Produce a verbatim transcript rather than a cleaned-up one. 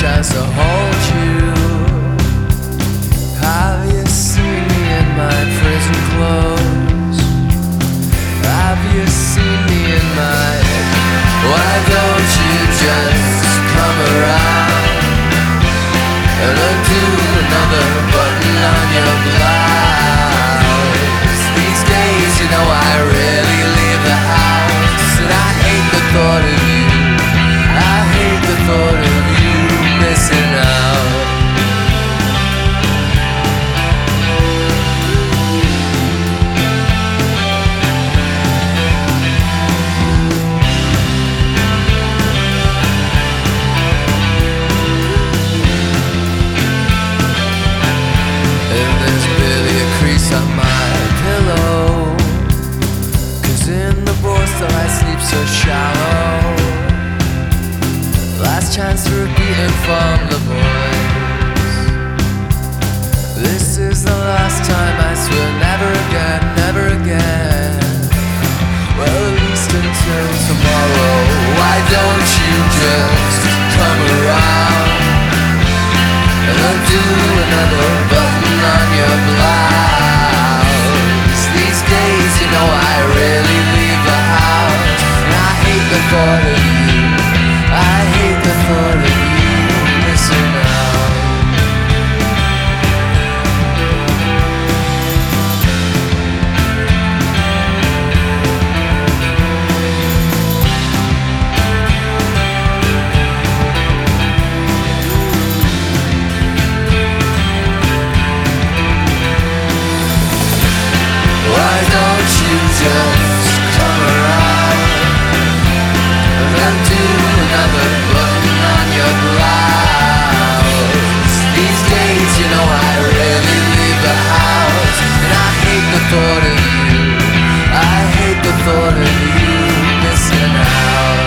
chance to hold you. Have you seen me in my prison clothes? Have you seen me in my... Why don't you just come around and undo another button on your blouse? These days, you know, I rarely leave the house, and I hate the thought of you. I hate the thought of you missing out. And there's barely a crease on my pillow, 'cause in the borstal I sleep so shallow. Last chance to repeat it from the boys. This is the last time, I swear, never again, never again. Well, at least until tomorrow. Why don't you just come around and undo another button on your blouse? These days, you know, I rarely leave the house, and I hate the thought of you. I hate the thought of you missing out. Why don't you just come around and undo another button on your blouse? These days, you know, I rarely leave the house, and I hate the thought of you. I hate the thought of you missing out.